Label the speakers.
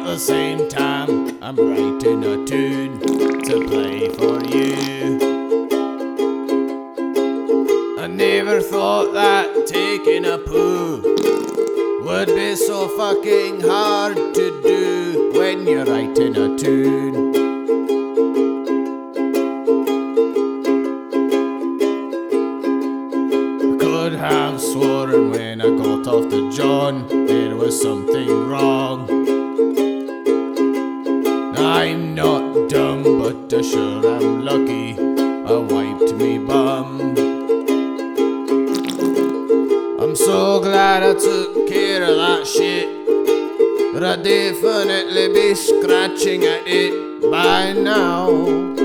Speaker 1: the same time, I'm writing a tune to play for you. I never thought that taking a poo would be so fucking hard to do when you're writing a tune. Could have sworn when I got off the John there was something wrong. I'm not dumb, but sure I'm lucky I wiped me bum. I'm so glad I took care of that shit, but I'd definitely be scratching at it by now.